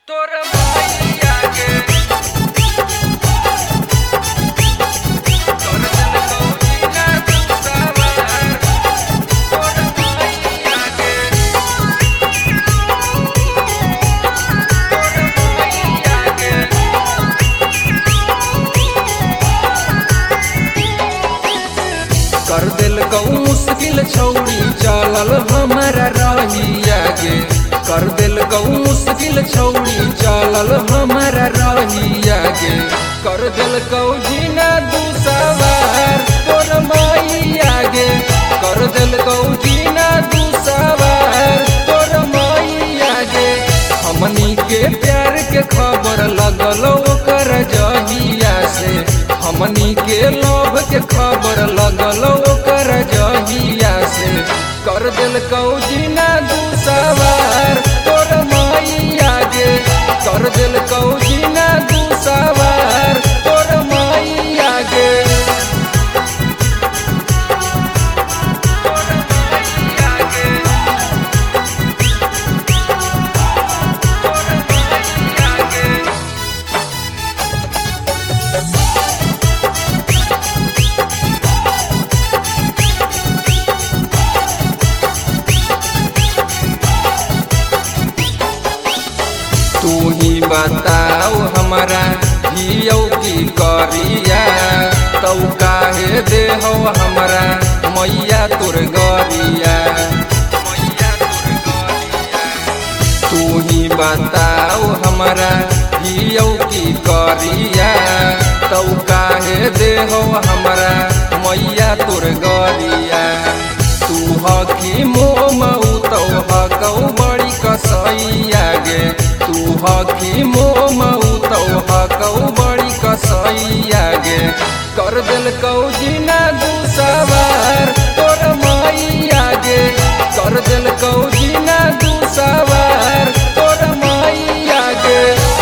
तोर भैया के तोर जन कौची ना दुसावार तोर भैया के तोर भैया के कर दिल गौ मुश्किल छौड़ी चलल हमारा रहिया गे कर दिल गौ मुश्किल छौड़ी चलल हमारा रहिया गे कर दिल गौ जीना दुसवार तोर मैया गे कर दिल गौ जीना दुसवार तोर मैया गे हमनी के प्यार के खबर लगल ओकर जहिया से हमनी के लोभ के खबर लगल ओकर जहिया से कर दिल कौजीना दुसवार तोर मैया गे कर दिल कौजीना दुसवार तोर मैया गे तोर मैया गे तोर मैया गे तू ही बताओ हमारा हियो की करिया तौ काहे देहो हमारा मैया तोर गरिया तू ही बताओ हमारा हियो की करिया तौ काहे देहो हमारा मैया तोर गरिया तू हकी मोमऊ तौ हकौ बड़ी कसैया गे तू हकी मोमऊ तौ हकौ बड़ी कसैया गे कर दिल कौजीना दुसवार तोर मैया गे कर दिल कौजीना दुसवार तोर मैया गे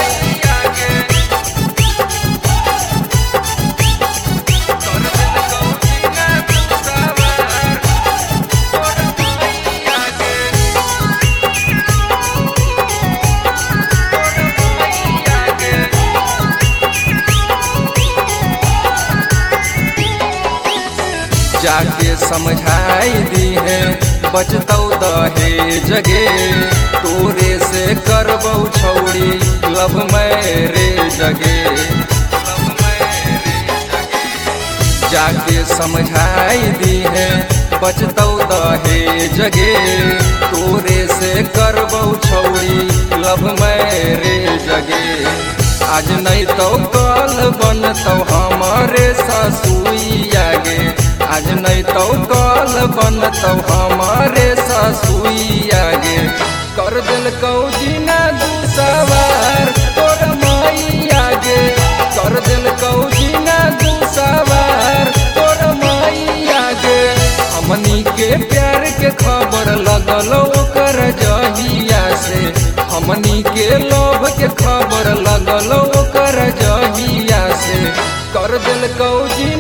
जाके समझाई दी है बचतौ दहेज गे तोरे से करबौ छौड़ी लव मैरेज गे जाके समझाई दी है बचतौ दहेज गे तोरे से करबौ छौड़ी लव मैरेज गे आज नहीं तो कल बनतौ हमारे ससुइया गे आज नहीं तो कल बनतौ हमारे ससुइया गे कर दिल कौजीना दुसवार तोर मैया गे कर दिल कौजीना दुसवार तोर मैया गे हमनी के प्यार के खबर लगल ओकर जहिया से हमनी के लोभ के खबर लगल ओकर जहिया से कर दिल कौजी